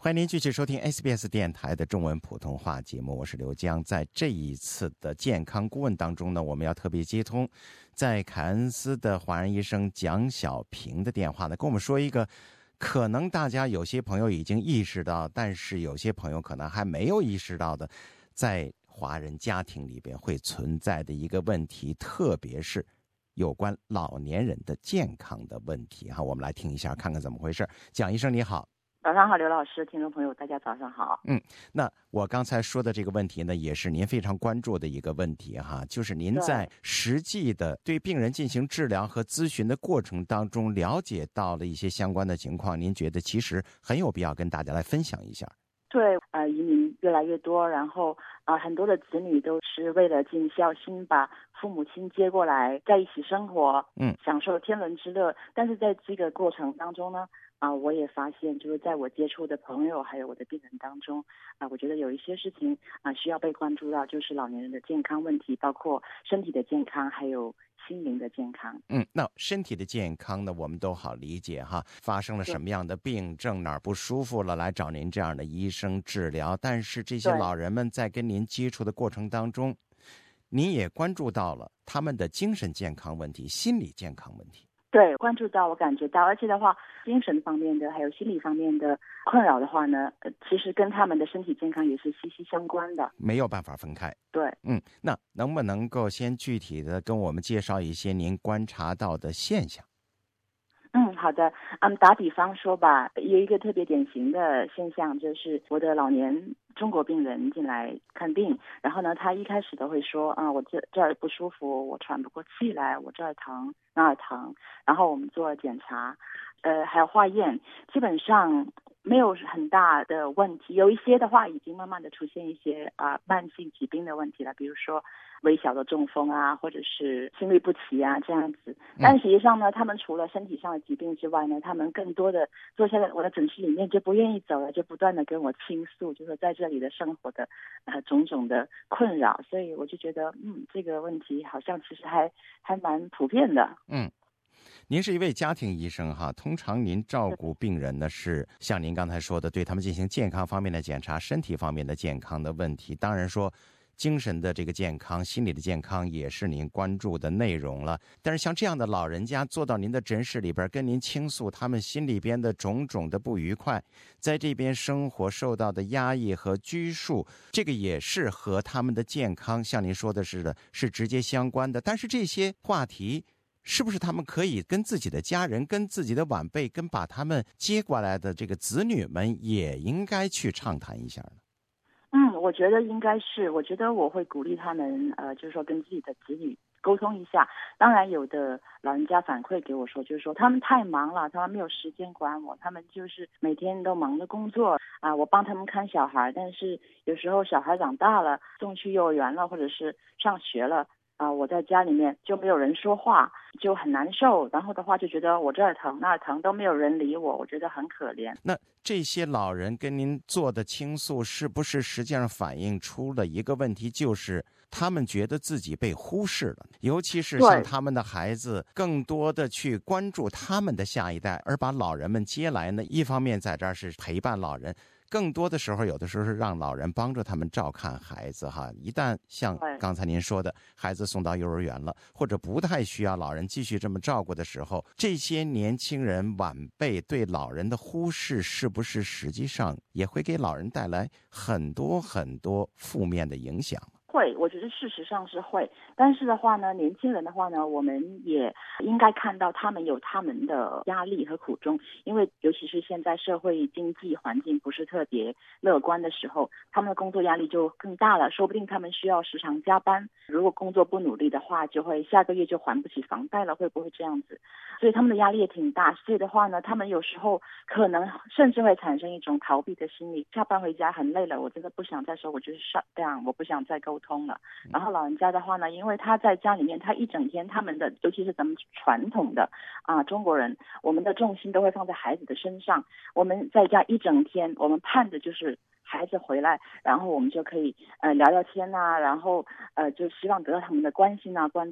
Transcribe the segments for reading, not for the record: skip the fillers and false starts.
欢迎您继续收听 SBS 电台的中文普通话节目，我是刘江。在这一次的健康顾问当中呢，我们要特别接通在凯恩斯的华人医生蒋小平的电话呢，跟我们说一个可能大家有些朋友已经意识到，但是有些朋友可能还没有意识到的，在华人家庭里边会存在的一个问题，特别是有关老年人的健康的问题哈。我们来听一下，看看怎么回事。蒋医生你好。 早上好，刘老师，听众朋友，大家早上好。 那我刚才说的这个问题呢，也是您非常关注的一个问题哈，就是您在实际的对病人进行治疗和咨询的过程当中，了解到了一些相关的情况，您觉得其实很有必要跟大家来分享一下。 对，移民越来越多，然后很多的子女都是为了尽孝心，把父母亲接过来在一起生活，享受天伦之乐。但是在这个过程当中呢，我也发现，就是在我接触的朋友还有我的病人当中，我觉得有一些事情需要被关注到，就是老年人的健康问题，包括身体的健康，还有心灵的健康。 那身体的健康呢，我们都好理解哈，发生了什么样的病症，哪儿不舒服了，来找您这样的医生治疗。但是这些老人们在跟您接触的过程当中，您也关注到了他们的精神健康问题、心理健康问题。 对，关注到，我感觉到，而且的话，精神方面的还有心理方面的困扰的话呢，其实跟他们的身体健康也是息息相关的， 没有办法分开。 对， 那能不能够先具体的跟我们介绍一些您观察到的现象？ 好的，打比方说吧，有一个特别典型的现象，就是我的老年中国病人进来看病，然后呢，他一开始都会说我这儿不舒服，我喘不过气来，我这儿疼那儿疼，然后我们做检查，还有化验，基本上没有很大的问题，有一些的话已经慢慢的出现一些慢性疾病的问题了，比如说微小的中风或者是心律不齐这样子。但实际上呢，他们除了身体上的疾病之外呢，他们更多的坐下来我的诊室里面就不愿意走了，就不断的跟我倾诉，就是在这里的生活的种种的困扰。所以我就觉得这个问题好像其实还蛮普遍的。 您是一位家庭医生哈，通常您照顾病人呢是像您刚才说的，对他们进行健康方面的检查，身体方面的健康的问题。当然说精神的这个健康、心理的健康也是您关注的内容了。但是像这样的老人家坐到您的诊室里边跟您倾诉他们心里边的种种的不愉快，在这边生活受到的压抑和拘束，这个也是和他们的健康像您说的似的是直接相关的。但是这些话题是不是他们可以跟自己的家人、跟自己的晚辈、跟把他们接过来的这个子女们也应该去畅谈一下呢？ 我觉得应该是，我觉得我会鼓励他们，就是说跟自己的子女沟通一下。当然，有的老人家反馈给我说，就是说他们太忙了，他们没有时间管我，他们就是每天都忙着工作我帮他们看小孩，但是有时候小孩长大了，送去幼儿园了，或者是上学了。我在家里面就没有人说话，就很难受，然后的话就觉得我这儿疼那儿疼都没有人理我，我觉得很可怜。 那这些老人跟您做的倾诉，是不是实际上反映出了一个问题，就是他们觉得自己被忽视了，尤其是像他们的孩子更多的去关注他们的下一代，而把老人们接来呢，一方面在这儿是陪伴老人，更多的时候有的时候是让老人帮着他们照看孩子哈。一旦像刚才您说的孩子送到幼儿园了，或者不太需要老人继续这么照顾的时候，这些年轻人晚辈对老人的忽视，是不是实际上也会给老人带来很多很多负面的影响？ 会，我觉得事实上是会，但是的话呢，年轻人的话呢，我们也应该看到他们有他们的压力和苦衷，因为尤其是现在社会经济环境不是特别乐观的时候，他们的工作压力就更大了，说不定他们需要时常加班，如果工作不努力的话，就会下个月就还不起房贷了，会不会这样子？所以他们的压力也挺大，所以的话呢，他们有时候可能甚至会产生一种逃避的心理，下班回家很累了，我真的不想再说，我就是 shut down， 我不想再沟通了。然后老人家的话呢，因为他在家里面，他一整天他们的，尤其是咱们传统的中国人，我们的重心都会放在孩子的身上，我们在家一整天，我们盼的就是孩子回来，然后我们就可以聊聊天然后就希望得到他们的关心关注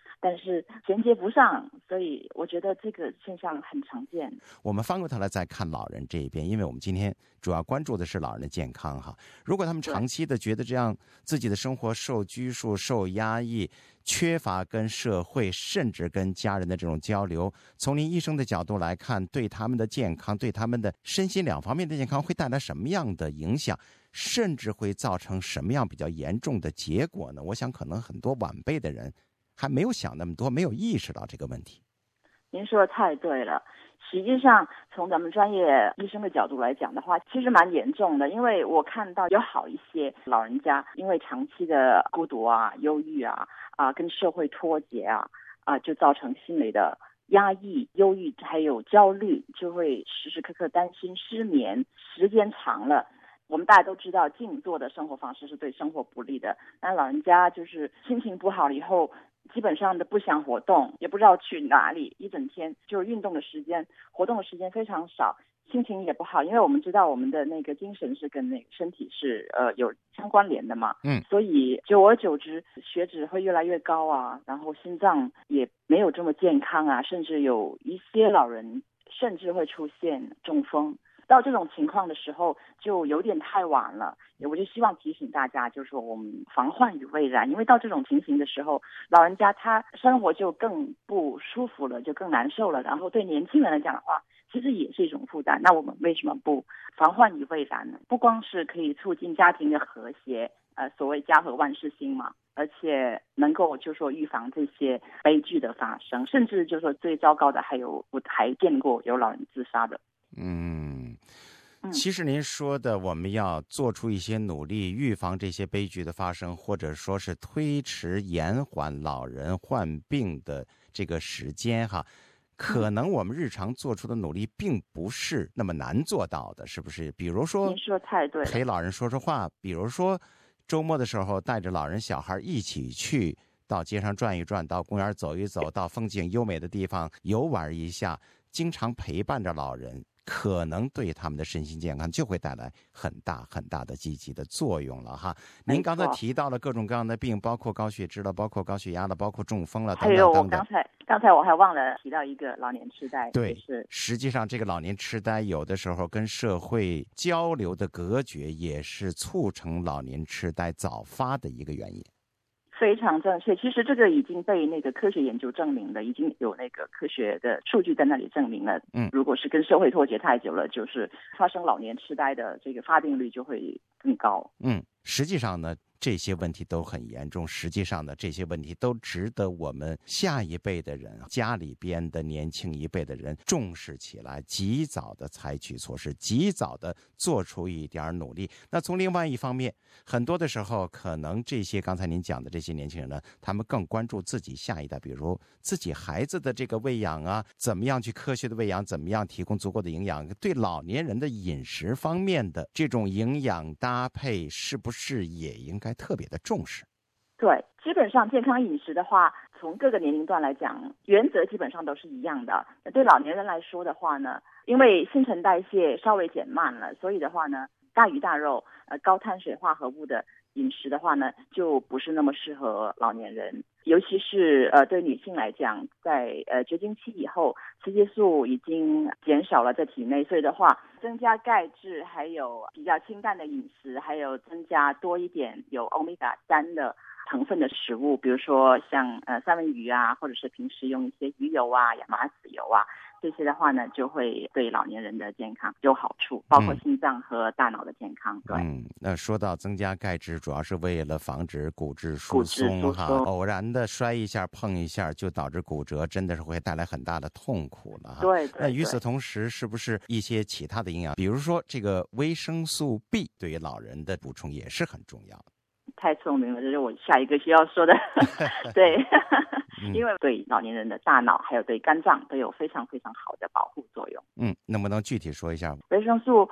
但是衔接不上，所以我觉得这个现象很常见。 我们翻过头来再看老人这一边，因为我们今天主要关注的是老人的健康哈。如果他们长期的觉得这样自己的生活受拘束、受压抑，缺乏跟社会甚至跟家人的这种交流，从您医生的角度来看，对他们的健康、对他们的身心两方面的健康会带来什么样的影响，甚至会造成什么样比较严重的结果呢？我想可能很多晚辈的人还没有想那么多，没有意识到这个问题。 您说的太对了。实际上，从咱们专业医生的角度来讲的话，其实蛮严重的。因为我看到有好一些老人家，因为长期的孤独啊、忧郁啊、跟社会脱节就造成心理的压抑、忧郁还有焦虑，就会时时刻刻担心失眠。时间长了，我们大家都知道静坐的生活方式是对生活不利的。但老人家就是心情不好了以后，基本上都不想活动，也不知道去哪里，一整天就是运动的时间、活动的时间非常少，心情也不好。因为我们知道我们的那个精神是跟那个身体是有相关联的嘛，所以久而久之血脂会越来越高啊，然后心脏也没有这么健康啊，甚至有一些老人甚至会出现中风。到这种情况的时候就有点太晚了，我就希望提醒大家，就是说我们防患于未然。因为到这种情形的时候，老人家他生活就更不舒服了，就更难受了，然后对年轻人来讲的话，其实也是一种负担。那我们为什么不防患于未然呢？不光是可以促进家庭的和谐，所谓家和万事兴嘛，而且能够就是说预防这些悲剧的发生，甚至就是说最糟糕的还有我还见过有老人自杀的。 其实您说的我们要做出一些努力预防这些悲剧的发生，或者说是推迟延缓老人患病的这个时间哈，可能我们日常做出的努力并不是那么难做到的，是不是？比如说您说太对了， 陪老人说说话，比如说周末的时候带着老人小孩一起去到街上转一转，到公园走一走，到风景优美的地方游玩一下，经常陪伴着老人，可能对他们的身心健康就会带来很大很大的积极的作用了哈。您刚才提到了各种各样的病，包括高血脂了，包括高血压了，包括中风了，等等等等。 还有刚才我还忘了提到一个老年痴呆。 对， 就是实际上这个老年痴呆有的时候跟社会交流的隔绝也是促成老年痴呆早发的一个原因。 非常正确，其实这个已经被那个科学研究证明了，已经有那个科学的数据在那里证明了。如果是跟社会脱节太久了，就是发生老年痴呆的这个发病率就会更高。 实际上呢，这些问题都很严重，实际上呢，这些问题都值得我们下一辈的人，家里边的年轻一辈的人重视起来，及早的采取措施，及早的做出一点努力。那从另外一方面，很多的时候可能这些刚才您讲的这些年轻人呢，他们更关注自己下一代，比如自己孩子的这个喂养啊，怎么样去科学的喂养，怎么样提供足够的营养，对老年人的饮食方面的这种营养搭配是不是也应该特别的重视？ 对，基本上健康饮食的话，从各个年龄段来讲，原则基本上都是一样的。对老年人来说的话呢，因为新陈代谢稍微减慢了，所以的话呢，大鱼大肉、高碳水化合物的饮食的话呢，就不是那么适合老年人。尤其是对女性来讲，在绝经期以后，雌激素已经减少了在体内，所以的话，增加钙质，还有比较清淡的饮食，还有增加多一点有欧米伽3的成分的食物，比如说像三文鱼啊，或者是平时用一些鱼油啊、亚麻籽油啊，这些的话呢，就会对老年人的健康有好处，包括心脏和大脑的健康。对， 那说到增加钙质，主要是为了防止骨质疏松哈，偶然的摔一下、碰一下就导致骨折，真的是会带来很大的痛苦了哈。 对。 那与此同时，是不是一些其他的营养，比如说这个维生素 B， 对于老人的补充也是很重要的？ 太聪明了，这是我下一个需要说的。对，因为对老年人的大脑还有对肝脏都有非常非常好的保护作用。 能不能具体说一下？ 维生素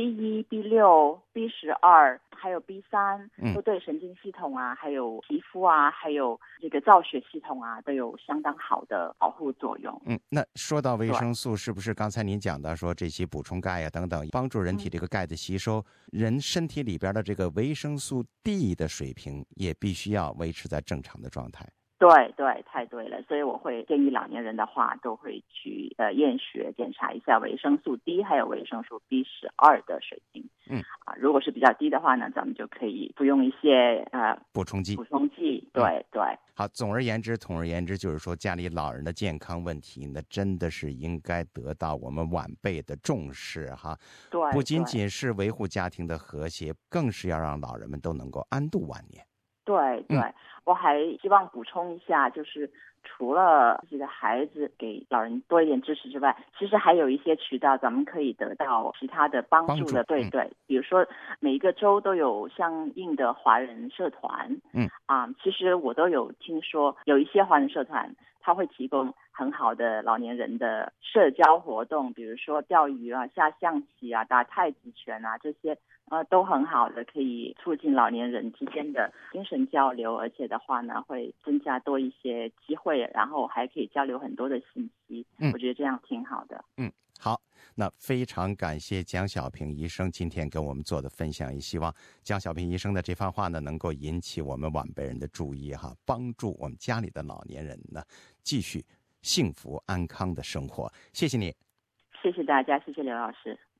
B1、B6、B12还有 B3 都对神经系统啊，还有皮肤啊，还有这个造血系统啊，都有相当好的保护作用。 那说到维生素，是不是刚才您讲到说这些补充钙啊等等，帮助人体这个钙的吸收，人身体里边的这个维生素 D 的水平也必须要维持在正常的状态？ 对对，太对了，所以我会建议老年人的话，都会去验血检查一下维生素 D 还有维生素 B12的水平。如果是比较低的话呢，咱们就可以服用一些补充剂。 对对。 好，统而言之，就是说家里老人的健康问题呢，真的是应该得到我们晚辈的重视哈。 对， 不仅仅是维护家庭的和谐，更是要让老人们都能够安度晚年。 对对，我还希望补充一下，就是除了自己的孩子给老人多一点支持之外，其实还有一些渠道咱们可以得到其他的帮助的。对对，比如说每一个州都有相应的华人社团。其实我都有听说有一些华人社团他会提供很好的老年人的社交活动，比如说钓鱼啊、下象棋啊、打太极拳啊，这些都很好的，可以促进老年人之间的精神交流，而且的话呢，会增加多一些机会，然后还可以交流很多的信息。我觉得这样挺好的。 好，那非常感谢江小平医生今天跟我们做的分享，也希望江小平医生的这番话呢，能够引起我们晚辈人的注意哈，帮助我们家里的老年人呢，继续幸福安康的生活。谢谢你。 谢谢大家，谢谢刘老师。